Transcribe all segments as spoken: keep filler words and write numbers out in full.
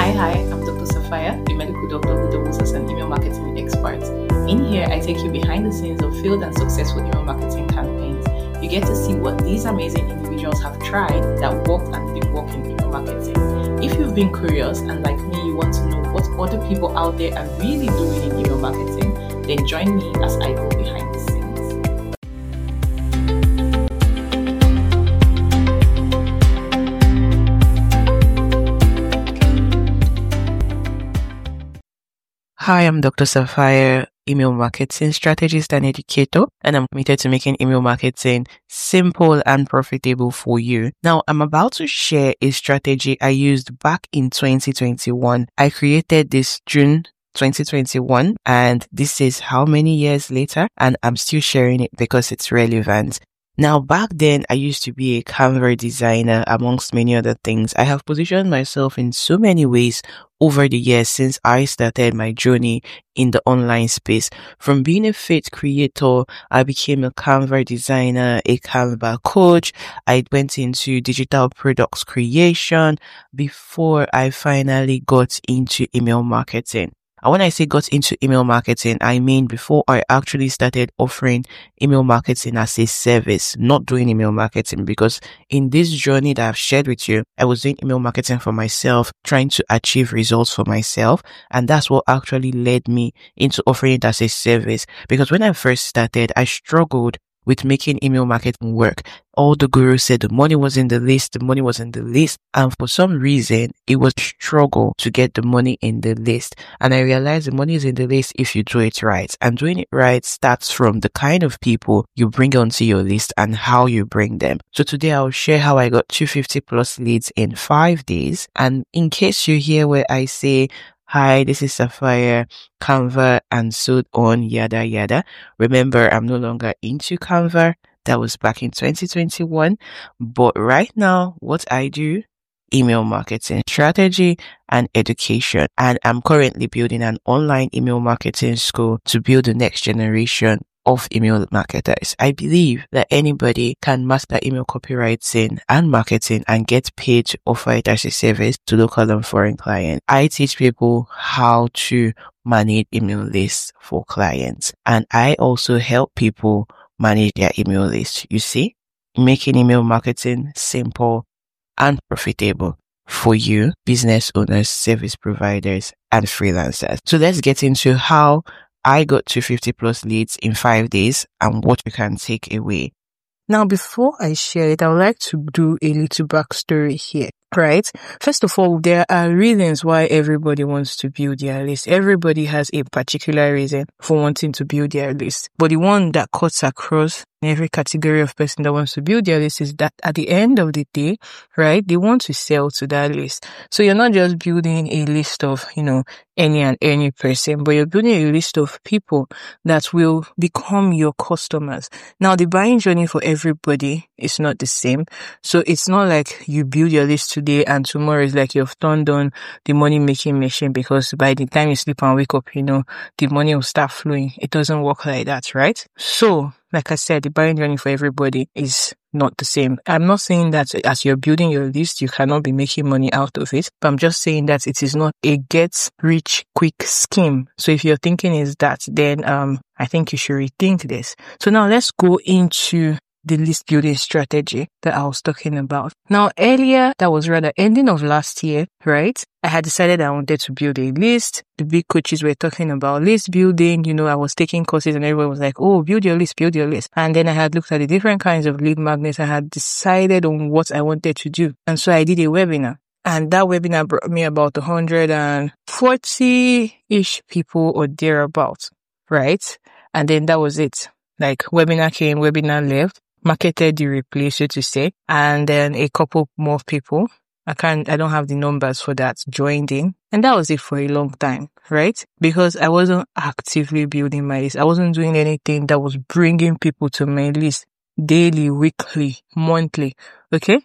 Hi, hi, I'm Doctor Sapphire, a medical doctor who doubles as an email marketing expert. In here, I take you behind the scenes of failed and successful email marketing campaigns. You get to see what these amazing individuals have tried that worked and did work in email marketing. If you've been curious and like me, you want to know what other people out there are really doing in email marketing, then join me as I go behind the scenes. Hi, I'm Doctor Sapphire, email marketing strategist and educator, and I'm committed to making email marketing simple and profitable for you. Now, I'm about to share a strategy I used back in twenty twenty-one. I created this June twenty twenty-one, and this is how many years later, and I'm still sharing it because it's relevant. Now, back then, I used to be a Canva designer, amongst many other things. I have positioned myself in so many ways over the years since I started my journey in the online space. From being a faith creator, I became a Canva designer, a Canva coach. I went into digital products creation before I finally got into email marketing. And when I say got into email marketing, I mean before I actually started offering email marketing as a service, not doing email marketing, because in this journey that I've shared with you, I was doing email marketing for myself, trying to achieve results for myself. And that's what actually led me into offering it as a service. Because when I first started, I struggled with making email marketing work. All the gurus said the money was in the list, the money was in the list. And for some reason, it was a struggle to get the money in the list. And I realized the money is in the list if you do it right. And doing it right starts from the kind of people you bring onto your list and how you bring them. So today I'll share how I got two hundred fifty plus leads in five days. And in case you hear where I say, hi, this is Sapphire, Canva, and so on, yada, yada. Remember, I'm no longer into Canva. That was back in twenty twenty-one. But right now, what I do, email marketing strategy and education. And I'm currently building an online email marketing school to build the next generation of email marketers. I believe that anybody can master email copywriting and marketing and get paid to offer it as a service to local and foreign clients. I teach people how to manage email lists for clients, and I also help people manage their email list. You see, making email marketing simple and profitable for you, business owners, service providers, and freelancers. So let's get into how I got two hundred fifty plus leads in five days and what you can take away. Now, before I share it, I would like to do a little backstory here, right? First of all, there are reasons why everybody wants to build their list. Everybody has a particular reason for wanting to build their list. But the one that cuts across every category of person that wants to build their list is that at the end of the day, right, they want to sell to that list. So you're not just building a list of, you know, any and any person, but you're building a list of people that will become your customers. Now, the buying journey for everybody is not the same. So it's not like you build your list today and tomorrow is like you've turned on the money making machine, because by the time you sleep and wake up, you know, the money will start flowing. It doesn't work like that, right? So, like I said, the buying journey for everybody is not the same. I'm not saying that as you're building your list, you cannot be making money out of it, but I'm just saying that it is not a get rich quick scheme. So if your thinking is that, then um, I think you should rethink this. So now let's go into the list building strategy that I was talking about. Now, earlier, that was rather ending of last year, right? I had decided I wanted to build a list. The big coaches were talking about list building. You know, I was taking courses and everyone was like, oh, build your list, build your list. And then I had looked at the different kinds of lead magnets. I had decided on what I wanted to do. And so I did a webinar. And that webinar brought me about one hundred forty-ish people or thereabouts, right? And then that was it. Like, webinar came, webinar left. Marketed the replay, so to say, and then a couple more people. I can't, I don't have the numbers for that, joined in. And that was it for a long time, right? Because I wasn't actively building my list. I wasn't doing anything that was bringing people to my list daily, weekly, monthly. Okay.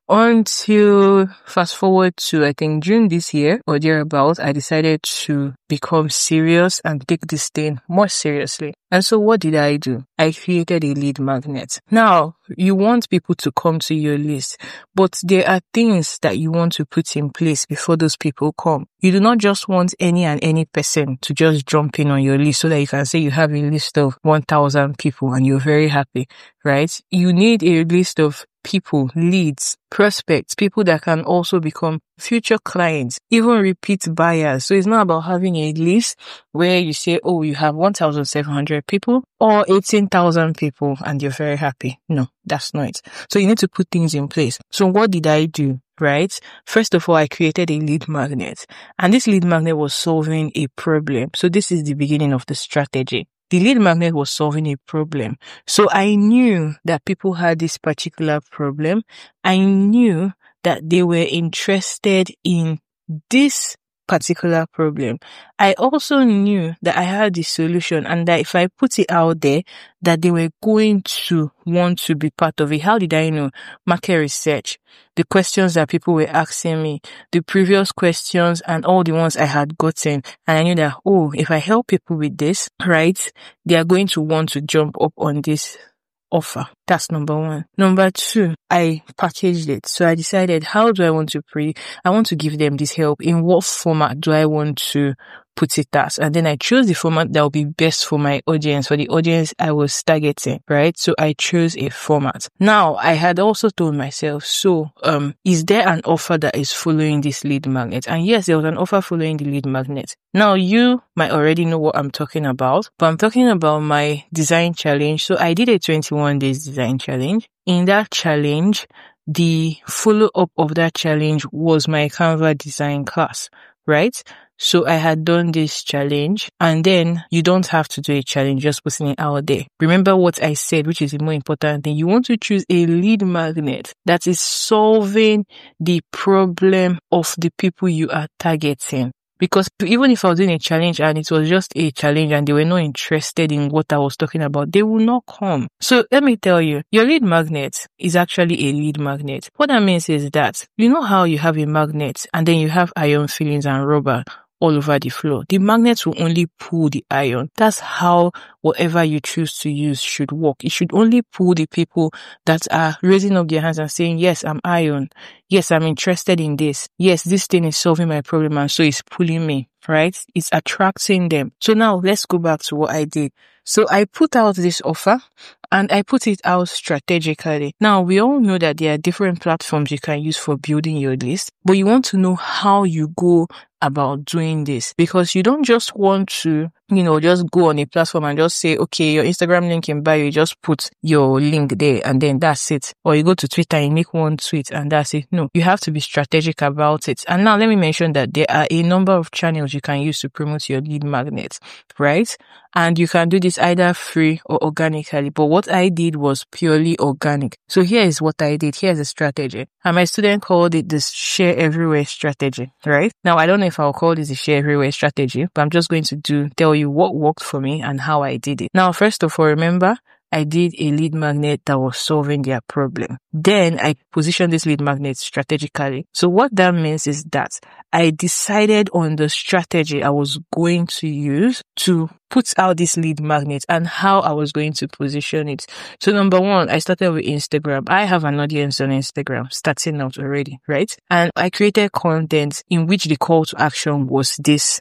Until fast forward to, I think, June this year or thereabouts, I decided to become serious and take this thing more seriously. And so what did I do? I created a lead magnet. Now, you want people to come to your list, but there are things that you want to put in place before those people come. You do not just want any and any person to just jump in on your list so that you can say you have a list of one thousand people and you're very happy, right? You need a list of people, leads, prospects, people that can also become future clients, even repeat buyers. So it's not about having a list where you say, oh, you have one thousand seven hundred people or eighteen thousand people and you're very happy. No, that's not it. So you need to put things in place. So what did I do? Right? First of all, I created a lead magnet, and this lead magnet was solving a problem. So this is the beginning of the strategy. The lead magnet was solving a problem. So I knew that people had this particular problem. I knew that they were interested in this particular problem. I also knew that I had the solution and that if I put it out there, that they were going to want to be part of it. How did I know? Market research, the questions that people were asking me, the previous questions and all the ones I had gotten. And I knew that, oh, if I help people with this, right, they are going to want to jump up on this offer. That's number one. Number two, I packaged it. So I decided, how do I want to pre, I want to give them this help. In what format do I want to put it as? And then I chose the format that will be best for my audience, for the audience I was targeting, right? So I chose a format. Now, I had also told myself, so, um, is there an offer that is following this lead magnet? And yes, there was an offer following the lead magnet. Now, you might already know what I'm talking about, but I'm talking about my design challenge. So I did a twenty-one days design challenge. In that challenge, the follow-up of that challenge was my Canva design class, right? So I had done this challenge, and then you don't have to do a challenge, just putting it out there. Remember what I said, which is the more important thing. You want to choose a lead magnet that is solving the problem of the people you are targeting. Because even if I was doing a challenge and it was just a challenge and they were not interested in what I was talking about, they will not come. So let me tell you, your lead magnet is actually a lead magnet. What that means is that, you know how you have a magnet and then you have iron fillings and rubber all over the floor. The magnet will only pull the iron. That's how whatever you choose to use should work. It should only pull the people that are raising up their hands and saying, yes, I'm iron. Yes, I'm interested in this. Yes, this thing is solving my problem and so it's pulling me, right? It's attracting them. So now let's go back to what I did. So I put out this offer and I put it out strategically. Now, we all know that there are different platforms you can use for building your list, but you want to know how you go about doing this, because you don't just want to, you know, just go on a platform and just say, okay, your Instagram link in bio, you just put your link there and then that's it. Or you go to Twitter and make one tweet and that's it. No, you have to be strategic about it. And now let me mention that there are a number of channels you can use to promote your lead magnet, right? And you can do this either free or organically. But what I did was purely organic. So here is what I did. Here's a strategy. And my student called it the share everywhere strategy, right? Now, I don't know if I'll call this a share everywhere strategy, but I'm just going to do, tell you what worked for me and how I did it. Now, first of all, remember, I did a lead magnet that was solving their problem. Then I positioned this lead magnet strategically. So what that means is that I decided on the strategy I was going to use to put out this lead magnet and how I was going to position it. So number one, I started with Instagram. I have an audience on Instagram starting out already, right? And I created content in which the call to action was this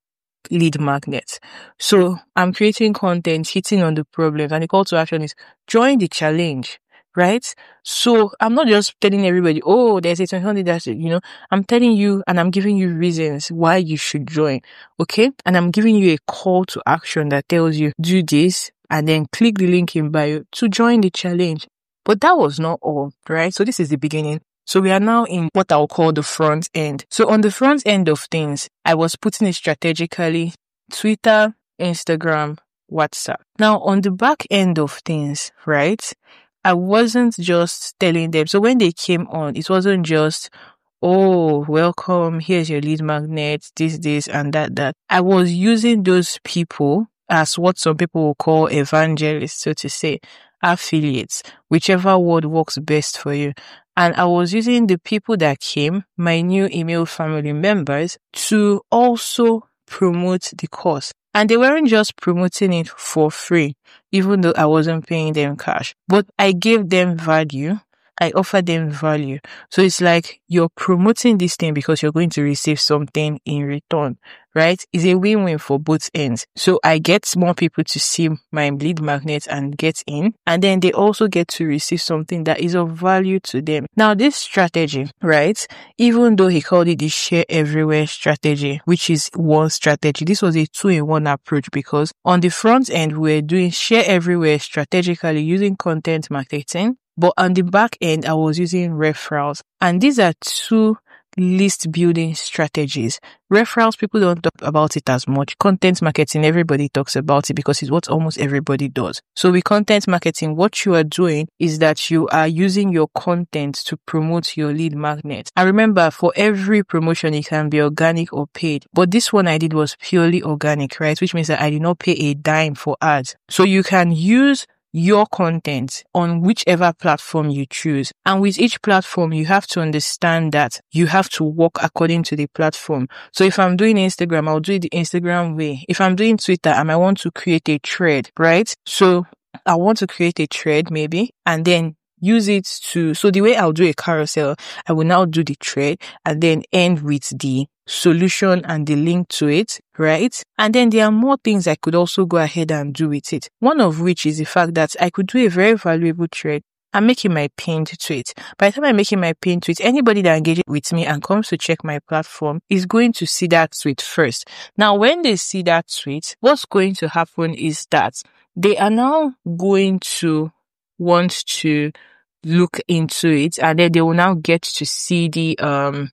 lead magnet. So I'm creating content, hitting on the problems, and the call to action is join the challenge, right? So I'm not just telling everybody, oh, there's a twenty that's it, you know, I'm telling you and I'm giving you reasons why you should join, okay? And I'm giving you a call to action that tells you do this and then click the link in bio to join the challenge. But that was not all, right? So this is the beginning. So we are now in what I'll call the front end. So on the front end of things, I was putting it strategically, Twitter, Instagram, WhatsApp. Now on the back end of things, right, I wasn't just telling them. So when they came on, it wasn't just, oh, welcome, here's your lead magnet, this, this, and that, that. I was using those people as what some people will call evangelists, so to say. affiliates, whichever word works best for you. And I was using the people that came, my new email family members, to also promote the course. And they weren't just promoting it for free, even though I wasn't paying them cash, but I gave them value. I offer them value. So it's like you're promoting this thing because you're going to receive something in return, right? It's a win-win for both ends. So I get more people to see my lead magnet and get in, and then they also get to receive something that is of value to them. Now, this strategy, right? Even though he called it the share everywhere strategy, which is one strategy, this was a two-in-one approach because on the front end, we're doing share everywhere strategically using content marketing. But on the back end, I was using referrals. And these are two list building strategies. Referrals, people don't talk about it as much. Content marketing, everybody talks about it because it's what almost everybody does. So with content marketing, what you are doing is that you are using your content to promote your lead magnet. And remember, for every promotion, it can be organic or paid. But this one I did was purely organic, right? Which means that I did not pay a dime for ads. So you can use your content on whichever platform you choose. And with each platform, you have to understand that you have to work according to the platform. So if I'm doing Instagram, I'll do it the Instagram way. If I'm doing Twitter, I might want to create a thread, right? So I want to create a thread maybe, and then use it to, so the way I'll do a carousel, I will now do the thread and then end with the solution and the link to it, right? And then there are more things I could also go ahead and do with it. One of which is the fact that I could do a very valuable thread. I'm making my pinned tweet. By the time I'm making my pinned tweet, anybody that engages with me and comes to check my platform is going to see that tweet first. Now, when they see that tweet, what's going to happen is that they are now going to want to look into it, and then they will now get to see the um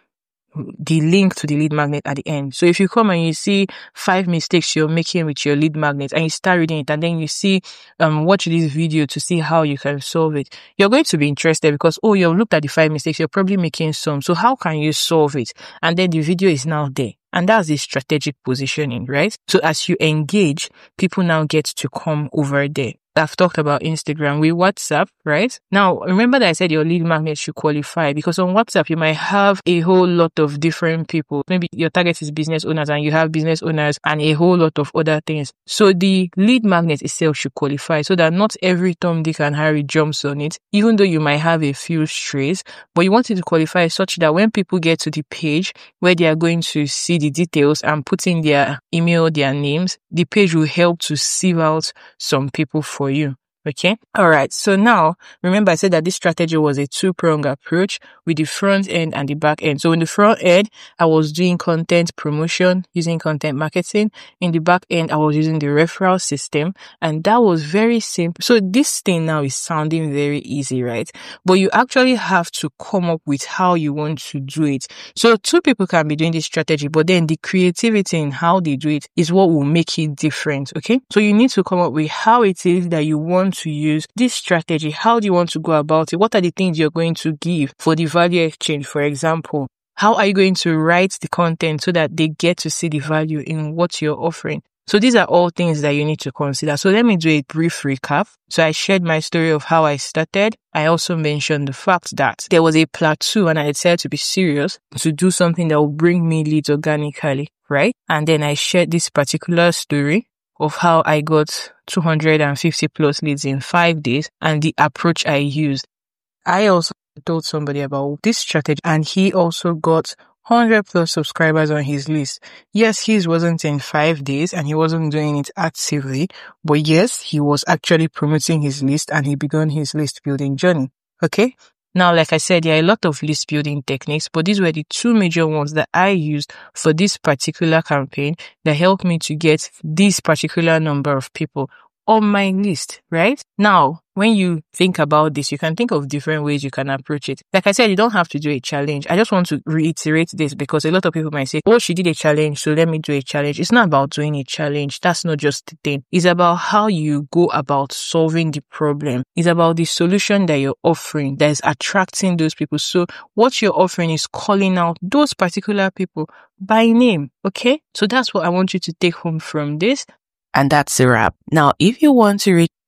the link to the lead magnet at the end. So if you come and you see five mistakes you're making with your lead magnet and you start reading it, and then you see um watch this video to see how you can solve it, you're going to be interested because, oh, you've looked at the five mistakes, you're probably making some, so how can you solve it? And then the video is now there. And that's the strategic positioning, right? So as you engage, people now get to come over there. I've talked about Instagram with WhatsApp, right? Now, remember that I said your lead magnet should qualify, because on WhatsApp, you might have a whole lot of different people. Maybe your target is business owners and you have business owners and a whole lot of other things. So the lead magnet itself should qualify so that not every Tom, Dick and Harry jumps on it, even though you might have a few strays, but you want it to qualify such that when people get to the page where they are going to see the details and put in their email, their names, the page will help to sieve out some people for you. Okay. All right. So now remember I said that this strategy was a two-pronged approach with the front end and the back end. So in the front end, I was doing content promotion using content marketing. In the back end, I was using the referral system, and that was very simple. So this thing now is sounding very easy, right? But you actually have to come up with how you want to do it. So two people can be doing this strategy, but then the creativity in how they do it is what will make it different. Okay. So you need to come up with how it is that you want to use this strategy. How do you want to go about it? What are the things you're going to give for the value exchange? For example, how are you going to write the content so that they get to see the value in what you're offering? So these are all things that you need to consider. So let me do a brief recap. So I shared my story of how I started. I also mentioned the fact that there was a plateau and I decided to be serious to do something that will bring me leads organically, right? And then I shared this particular story of how I got two hundred fifty plus leads in five days and the approach I used. I also told somebody about this strategy and he also got one hundred plus subscribers on his list. Yes, his wasn't in five days and he wasn't doing it actively, but yes, he was actually promoting his list and he began his list building journey. Okay. Now, like I said, there are a lot of list building techniques, but these were the two major ones that I used for this particular campaign that helped me to get this particular number of people on my list, right? Now, when you think about this, you can think of different ways you can approach it. Like I said, you don't have to do a challenge. I just want to reiterate this because a lot of people might say, oh, she did a challenge, so let me do a challenge. It's not about doing a challenge. That's not just the thing. It's about how you go about solving the problem. It's about the solution that you're offering that is attracting those people. So what you're offering is calling out those particular people by name. Okay? So that's what I want you to take home from this. And that's a wrap. Now, if you want to reach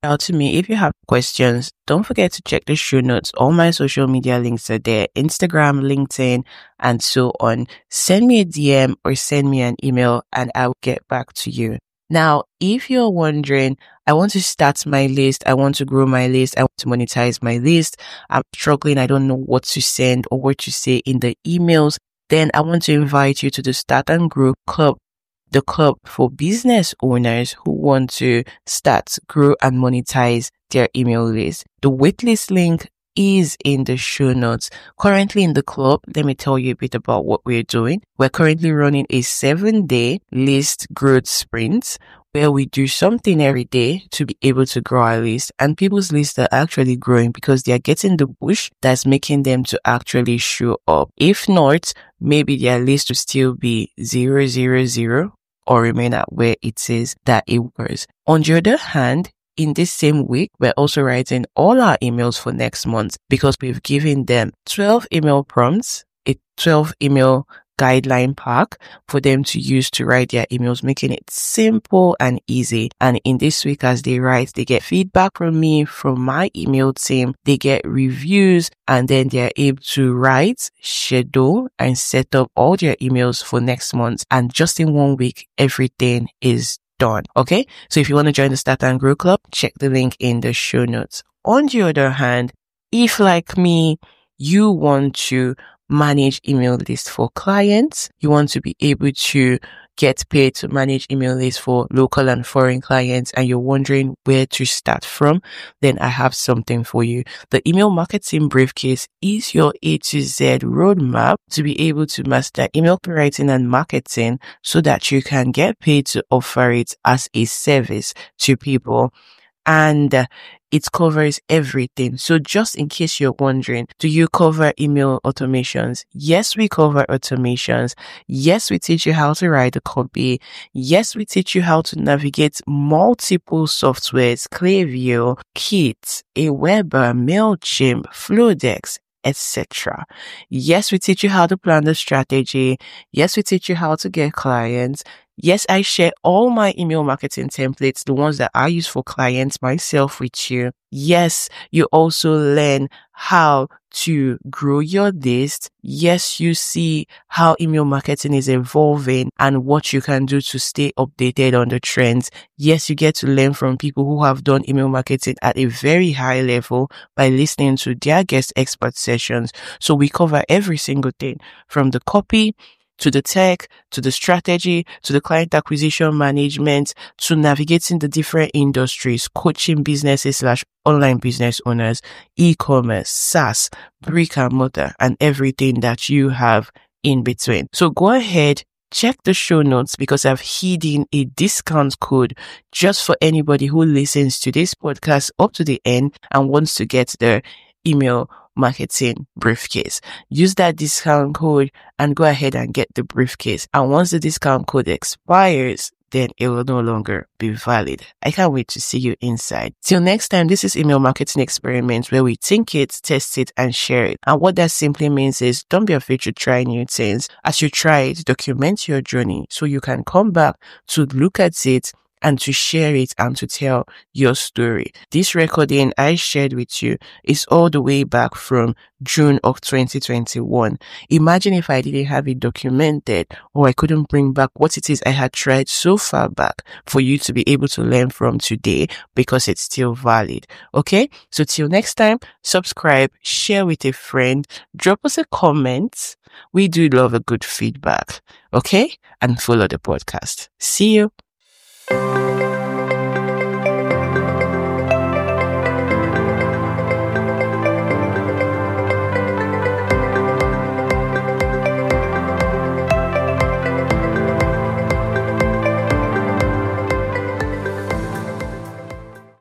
out to me. If you have questions, don't forget to check the show notes. All my social media links are there, Instagram, LinkedIn, and so on. Send me a D M or send me an email and I'll get back to you. Now, if you're wondering, I want to start my list, I want to grow my list, I want to monetize my list, I'm struggling, I don't know what to send or what to say in the emails, then I want to invite you to the Start and Grow Club, the club for business owners who want to start, grow, and monetize their email list. The waitlist link is in the show notes. Currently in the club, let me tell you a bit about what we're doing. We're currently running a seven day list growth sprint where we do something every day to be able to grow our list, and people's lists are actually growing because they are getting the push that's making them to actually show up. If not, maybe their list will still be zero, zero, zero or remain at where it says that it was. On the other hand, in this same week, we're also writing all our emails for next month because we've given them twelve email prompts, a twelve email guideline pack for them to use to write their emails, making it simple and easy. And in this week, as they write, they get feedback from me, from my email team, they get reviews, and then they're able to write, schedule, and set up all their emails for next month. And just in one week, everything is done. Okay. So if you want to join the Start and Grow Club, check the link in the show notes. On the other hand, if like me, you want to manage email lists for clients, you want to be able to get paid to manage email lists for local and foreign clients, and you're wondering where to start from, then I have something for you. The Email Marketing Briefcase is your A to Z roadmap to be able to master email writing and marketing so that you can get paid to offer it as a service to people. And uh, it covers everything. So just in case you're wondering, do you cover email automations? Yes, we cover automations. Yes, we teach you how to write a copy. Yes, we teach you how to navigate multiple softwares, Klaviyo, Kit, Aweber, MailChimp, Flodex, et cetera. Yes, we teach you how to plan the strategy. Yes, we teach you how to get clients. Yes, I share all my email marketing templates, the ones that I use for clients myself with you. Yes, you also learn how to grow your list. Yes, you see how email marketing is evolving and what you can do to stay updated on the trends. Yes, you get to learn from people who have done email marketing at a very high level by listening to their guest expert sessions. So we cover every single thing from the copy to the tech, to the strategy, to the client acquisition management, to navigating the different industries, coaching businesses slash online business owners, e-commerce, SaaS, brick and mortar, and everything that you have in between. So go ahead, check the show notes because I've hidden a discount code just for anybody who listens to this podcast up to the end and wants to get their email marketing briefcase. Use that discount code and go ahead and get the briefcase. And once the discount code expires, then it will no longer be valid. I can't wait to see you inside. Till next time, this is Email Marketing Experiments, where we think it, test it, and share it. And what that simply means is don't be afraid to try new things. As you try it, document your journey so you can come back to look at it and to share it and to tell your story. This recording I shared with you is all the way back from June of twenty twenty-one. Imagine if I didn't have it documented, or I couldn't bring back what it is I had tried so far back for you to be able to learn from today, because it's still valid. Okay? So till next time, subscribe, share with a friend, drop us a comment. We do love a good feedback. Okay? And follow the podcast. See you.